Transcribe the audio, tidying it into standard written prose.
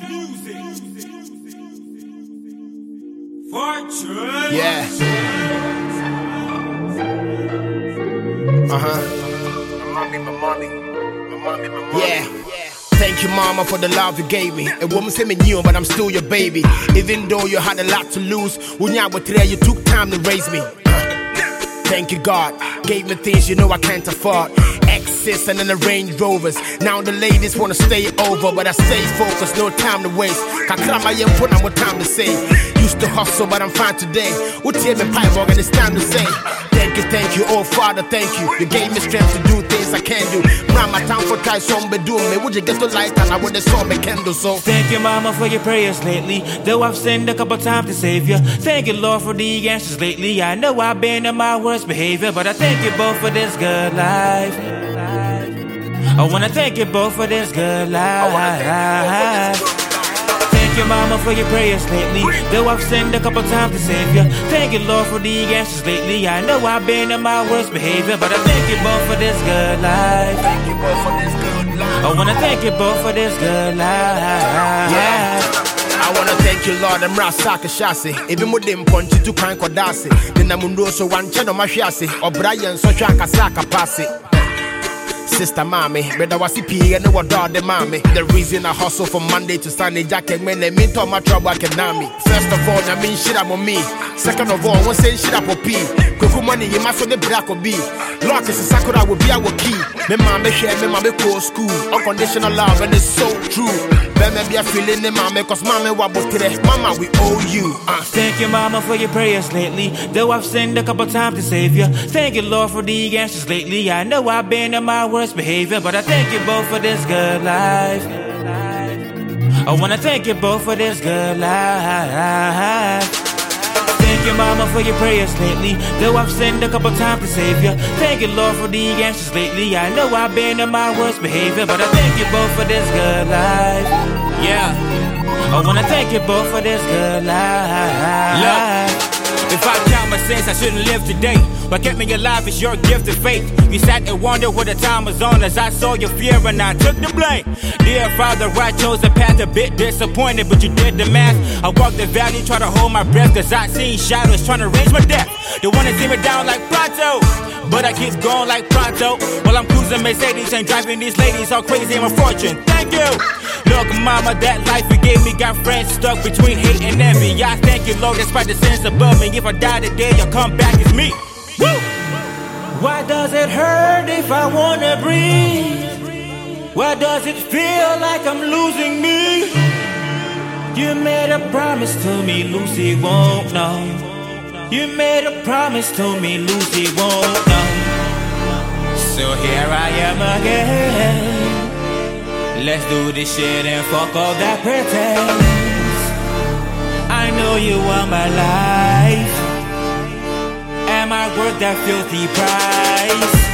Fortune. Yeah. Yeah. Thank you, mama, for the love you gave me. A woman say me new, but I'm still your baby. Even though you had a lot to lose, when you were there, you took time to raise me. Thank you, God. Gave me things you know I can't afford. Exes and then the Range Rovers. Now the ladies wanna stay over, but I stay focused, no time to waste. Kakrama yem put on what time to say. Used to hustle, but I'm fine today. What team and pipe organ, it's time to say. Thank you, oh Father, thank you. You gave me strength to do things I can't do. My time for try some be doing me. Would you get the light and I would have saw me candle so. Thank you, mama, for your prayers lately. Though I've sinned a couple times to save you. Thank you, Lord, for the answers lately. I know I've been in my worst behavior, but I thank you both for this good life. I wanna thank you both for this good life. Thank you, mama, for your prayers lately. Though I've sinned a couple times to save you. Thank you, Lord, for the answers lately. I know I've been in my worst behavior, but I thank you both for this good life. Thank you both for this good life. I wanna thank you both for this good life. Yeah. I wanna thank you, Lord, I'm Rasaka Shasi. Even with them punch to Kwan Kodasi. Then I'm so one channel Mashiasi. Or Brian Sochaka Saka Passi. Sister mommy, brother was CP and what dog the mommy. The reason I hustle from Monday to Sunday, jacket when they meet all my trouble I can me. First of all, I mean shit up on me. Second of all, one say shit up on P. Kuku money, you must the black or B. Lock is a sakura will be our key. Me mama share me mama go school. Unconditional love and it's so true. Then be a feeling the mama cause mama wabble today. Mama, we owe you. Thank you, mama, for your prayers lately. Though I've sinned a couple times to save you. Thank you, Lord, for the answers lately. I know I've been in my worst behavior, but I thank you both for this good life. I wanna thank you both for this good life. Thank you, mama, for your prayers lately. Though I've sinned a couple times to save you. Thank you, Lord, for the answers lately. I know I've been in my worst behavior, but I thank you both for this good life. Yeah, I wanna thank you both for this good life. Look. If I count my sins, I shouldn't live today. What kept me alive is your gift of faith. You sat and wondered what the time was on as I saw your fear and I took the blame. Dear Father, I chose the path a bit disappointed, but you did the math. I walked the valley, tried to hold my breath, cause I seen shadows trying to raise my death. They wanna see me down like Pronto, but I keep going like Pronto. While I'm cruising Mercedes and driving these ladies all crazy in my fortune. Thank you. Look, mama, that life you gave me got friends stuck between hate and envy. I thank you, Lord, despite the sins above me. If I die today, you'll come back as me. Woo! Why does it hurt if I wanna breathe? Why does it feel like I'm losing me? You made a promise to me, Lucy won't know. You made a promise to me, Lucy won't know. So here I am again. Let's do this shit and fuck all that pretense. I know you want my life. Am I worth that filthy price?